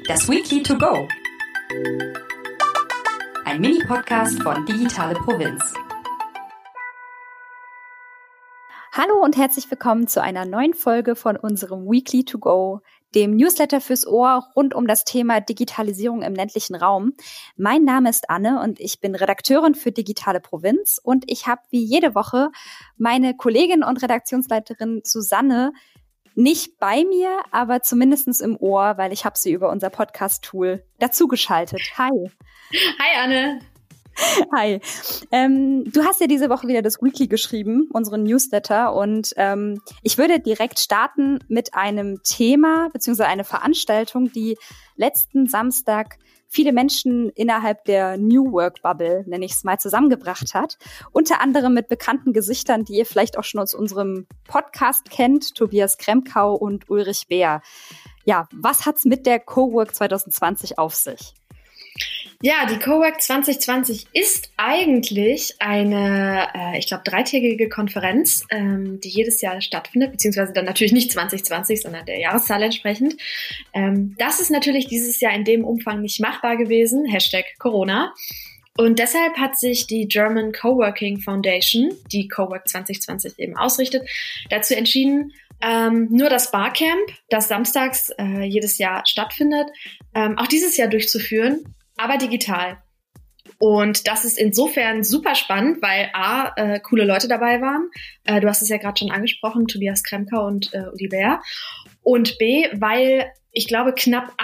Das Weekly to go. Ein Mini-Podcast von Digitale Provinz. Hallo und herzlich willkommen zu einer neuen Folge von unserem Weekly to go, dem Newsletter fürs Ohr rund um das Thema Digitalisierung im ländlichen Raum. Mein Name ist Anne und ich bin Redakteurin für Digitale Provinz und ich habe wie jede Woche meine Kollegin und Redaktionsleiterin Susanne nicht bei mir, aber zumindest im Ohr, weil ich habe sie über unser Podcast-Tool dazugeschaltet. Hi. Hi Anne. Hi. Du hast ja diese Woche wieder das Weekly geschrieben, unseren Newsletter, und ich würde direkt starten mit einem Thema bzw. eine Veranstaltung, die letzten Samstag viele Menschen innerhalb der New Work Bubble, nenne ich es mal, zusammengebracht hat. Unter anderem mit bekannten Gesichtern, die ihr vielleicht auch schon aus unserem Podcast kennt, Tobias Kremkau und Ulrich Beer. Ja, was hat's mit der Cowork 2020 auf sich? Ja, die Cowork 2020 ist eigentlich eine, ich glaube, dreitägige Konferenz, die jedes Jahr stattfindet, beziehungsweise dann natürlich nicht 2020, sondern der Jahreszahl entsprechend. Das ist natürlich dieses Jahr in dem Umfang nicht machbar gewesen, #Corona. Und deshalb hat sich die German Coworking Foundation, die Cowork 2020 eben ausrichtet, dazu entschieden, nur das Barcamp, das samstags jedes Jahr stattfindet, auch dieses Jahr durchzuführen, aber digital. Und das ist insofern super spannend, weil A, coole Leute dabei waren. Du hast es ja gerade schon angesprochen, Tobias Kremkau und Uli Beer. Und B, weil ich glaube knapp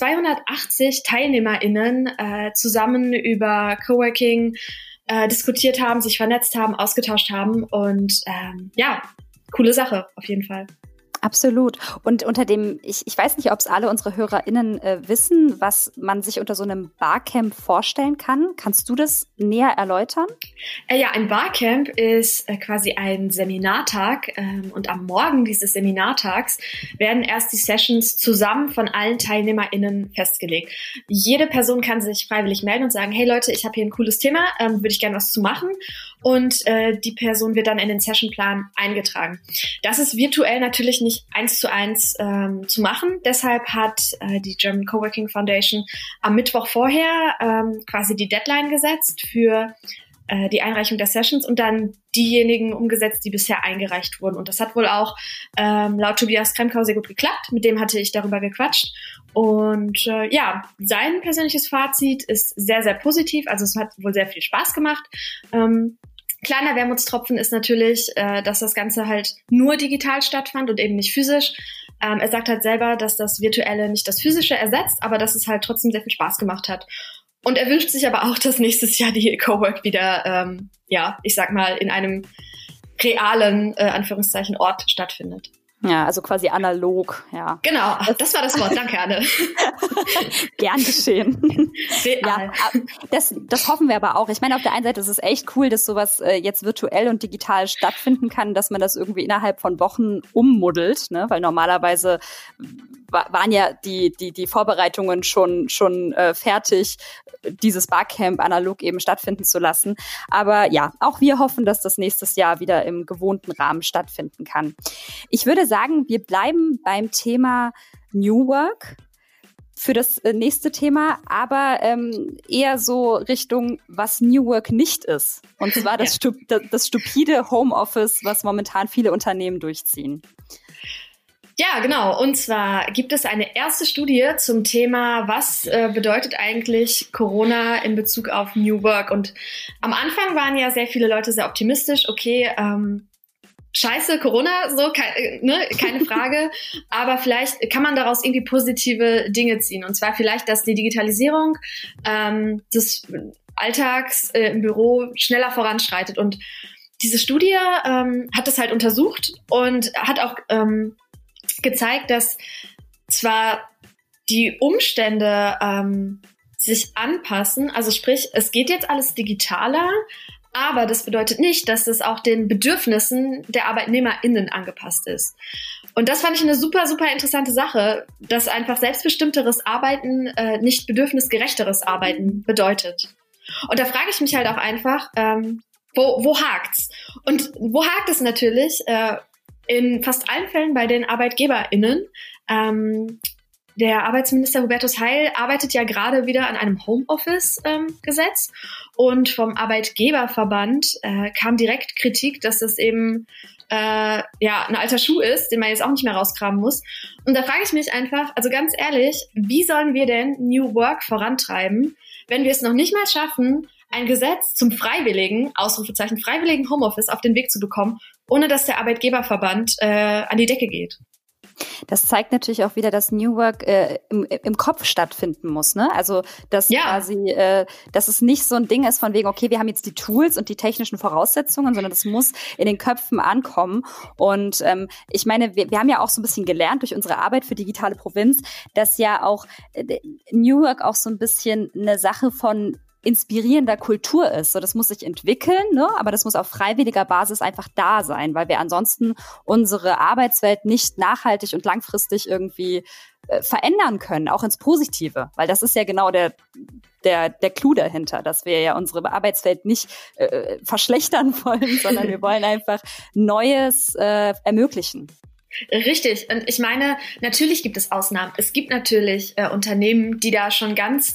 280 TeilnehmerInnen zusammen über Coworking diskutiert haben, sich vernetzt haben, ausgetauscht haben. Und ja, coole Sache auf jeden Fall. Absolut. Und unter dem, ich weiß nicht, ob es alle unsere HörerInnen wissen, was man sich unter so einem Barcamp vorstellen kann. Kannst du das näher erläutern? Ja, ein Barcamp ist quasi ein Seminartag und am Morgen dieses Seminartags werden erst die Sessions zusammen von allen TeilnehmerInnen festgelegt. Jede Person kann sich freiwillig melden und sagen, hey Leute, ich habe hier ein cooles Thema, würde ich gerne was zu machen. Und die Person wird dann in den Sessionplan eingetragen. Das ist virtuell natürlich nicht 1:1 zu machen. Deshalb hat die German Coworking Foundation am Mittwoch vorher quasi die Deadline gesetzt für die Einreichung der Sessions und dann diejenigen umgesetzt, die bisher eingereicht wurden. Und das hat wohl auch laut Tobias Kremkau sehr gut geklappt. Mit dem hatte ich darüber gequatscht. Und ja, sein persönliches Fazit ist sehr, sehr positiv. Also es hat wohl sehr viel Spaß gemacht. Kleiner Wermutstropfen ist natürlich, dass das Ganze halt nur digital stattfand und eben nicht physisch. Er sagt halt selber, dass das Virtuelle nicht das Physische ersetzt, aber dass es halt trotzdem sehr viel Spaß gemacht hat. Und er wünscht sich aber auch, dass nächstes Jahr die Cowork wieder, ja, ich sag mal, in einem realen, Anführungszeichen, Ort stattfindet. Ja, also quasi analog, ja. Genau, das war das Wort. Danke, Anne. Gern geschehen. Real. Ja, das hoffen wir aber auch. Ich meine, auf der einen Seite ist es echt cool, dass sowas jetzt virtuell und digital stattfinden kann, dass man das irgendwie innerhalb von Wochen ummuddelt, ne? Weil normalerweise waren ja die Vorbereitungen schon fertig, dieses Barcamp analog eben stattfinden zu lassen. Aber ja, auch wir hoffen, dass das nächstes Jahr wieder im gewohnten Rahmen stattfinden kann. Ich würde sagen, wir bleiben beim Thema New Work für das nächste Thema, aber eher so Richtung, was New Work nicht ist. Und zwar das stupide Homeoffice, was momentan viele Unternehmen durchziehen. Ja, genau. Und zwar gibt es eine erste Studie zum Thema, was bedeutet eigentlich Corona in Bezug auf New Work? Und am Anfang waren ja sehr viele Leute sehr optimistisch. Okay, scheiße, Corona, so, keine Frage. Aber vielleicht kann man daraus irgendwie positive Dinge ziehen. Und zwar vielleicht, dass die Digitalisierung des Alltags im Büro schneller voranschreitet. Und diese Studie hat das halt untersucht und hat auch gezeigt, dass zwar die Umstände sich anpassen, also sprich, es geht jetzt alles digitaler, aber das bedeutet nicht, dass es auch den Bedürfnissen der ArbeitnehmerInnen angepasst ist. Und das fand ich eine super, super interessante Sache, dass einfach selbstbestimmteres Arbeiten nicht bedürfnisgerechteres Arbeiten bedeutet. Und da frage ich mich halt auch einfach, wo hakt's? Und wo hakt es natürlich? In fast allen Fällen bei den ArbeitgeberInnen, Der Arbeitsminister Hubertus Heil arbeitet ja gerade wieder an einem Homeoffice-Gesetz und vom Arbeitgeberverband kam direkt Kritik, dass das eben ein alter Schuh ist, den man jetzt auch nicht mehr rauskramen muss. Und da frage ich mich einfach, also ganz ehrlich, wie sollen wir denn New Work vorantreiben, wenn wir es noch nicht mal schaffen, ein Gesetz zum freiwilligen, Ausrufezeichen, freiwilligen Homeoffice auf den Weg zu bekommen, ohne dass der Arbeitgeberverband an die Decke geht? Das zeigt natürlich auch wieder, dass New Work im Kopf stattfinden muss, ne? Also, dass quasi, dass es nicht so ein Ding ist von wegen, okay, wir haben jetzt die Tools und die technischen Voraussetzungen, sondern das muss in den Köpfen ankommen. Und ich meine, wir haben ja auch so ein bisschen gelernt durch unsere Arbeit für digitale Provinz, dass ja auch New Work auch so ein bisschen eine Sache von inspirierender Kultur ist. So, das muss sich entwickeln, ne? Aber das muss auf freiwilliger Basis einfach da sein, weil wir ansonsten unsere Arbeitswelt nicht nachhaltig und langfristig irgendwie verändern können, auch ins Positive. Weil das ist ja genau der Clou dahinter, dass wir ja unsere Arbeitswelt nicht verschlechtern wollen, sondern wir wollen einfach Neues ermöglichen. Richtig. Und ich meine, natürlich gibt es Ausnahmen. Es gibt natürlich Unternehmen, die da schon ganz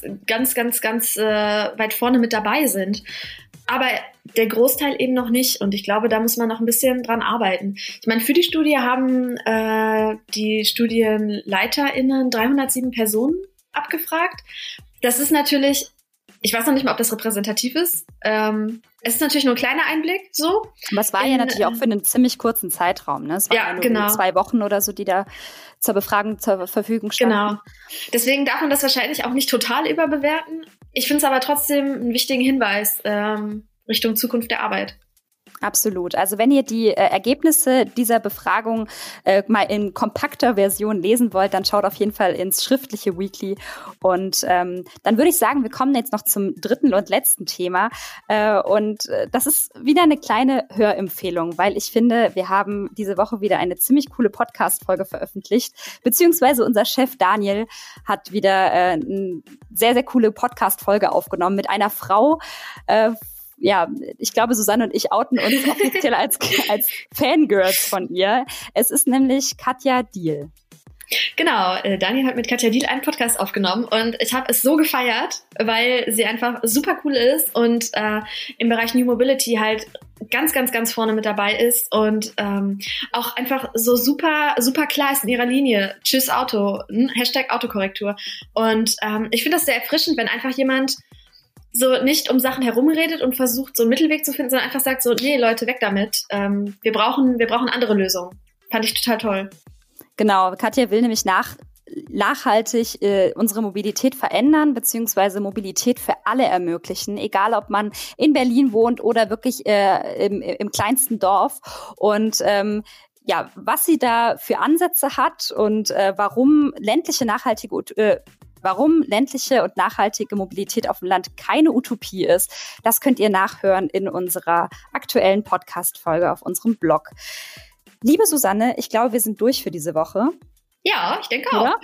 weit vorne mit dabei sind. Aber der Großteil eben noch nicht. Und ich glaube, da muss man noch ein bisschen dran arbeiten. Ich meine, für die Studie haben die StudienleiterInnen 307 Personen abgefragt. Das ist natürlich, ich weiß noch nicht mal, ob das repräsentativ ist. Es ist natürlich nur ein kleiner Einblick, so. Aber es war ja natürlich auch für einen ziemlich kurzen Zeitraum, ne? Es waren ja nur genau 2 Wochen oder so, die da zur Befragung zur Verfügung standen. Genau. Deswegen darf man das wahrscheinlich auch nicht total überbewerten. Ich finde es aber trotzdem einen wichtigen Hinweis Richtung Zukunft der Arbeit. Absolut. Also wenn ihr die Ergebnisse dieser Befragung mal in kompakter Version lesen wollt, dann schaut auf jeden Fall ins schriftliche Weekly. Und dann würde ich sagen, wir kommen jetzt noch zum dritten und letzten Thema. Und das ist wieder eine kleine Hörempfehlung, weil ich finde, wir haben diese Woche wieder eine ziemlich coole Podcast-Folge veröffentlicht. Beziehungsweise unser Chef Daniel hat wieder eine sehr, sehr coole Podcast-Folge aufgenommen mit einer Frau, ich glaube, Susanne und ich outen uns offiziell als Fangirls von ihr. Es ist nämlich Katja Diehl. Genau, Daniel hat mit Katja Diehl einen Podcast aufgenommen und ich habe es so gefeiert, weil sie einfach super cool ist und im Bereich New Mobility halt ganz vorne mit dabei ist und auch einfach so super klar ist in ihrer Linie. Tschüss Auto, #Autokorrektur. Und ich finde das sehr erfrischend, wenn einfach jemand so nicht um Sachen herumredet und versucht, so einen Mittelweg zu finden, sondern einfach sagt so, nee, Leute, weg damit. Wir brauchen andere Lösungen. Fand ich total toll. Genau, Katja will nämlich nachhaltig unsere Mobilität verändern, beziehungsweise Mobilität für alle ermöglichen, egal ob man in Berlin wohnt oder wirklich im kleinsten Dorf. Und was sie da für Ansätze hat und warum ländliche und nachhaltige Mobilität auf dem Land keine Utopie ist, das könnt ihr nachhören in unserer aktuellen Podcast-Folge auf unserem Blog. Liebe Susanne, ich glaube, wir sind durch für diese Woche. Ja, ich denke auch.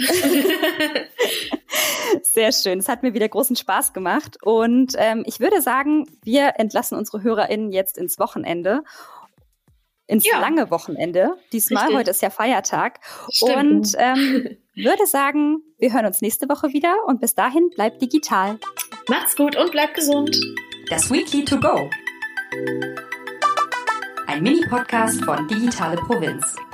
Sehr schön. Es hat mir wieder großen Spaß gemacht. Und ich würde sagen, wir entlassen unsere HörerInnen jetzt ins Wochenende. Ins lange Wochenende. Diesmal, richtig. Heute ist ja Feiertag. Stimmt. Und würde sagen, wir hören uns nächste Woche wieder und bis dahin bleibt digital. Macht's gut und bleibt gesund. Das Weekly to go. Ein Mini-Podcast von Digitale Provinz.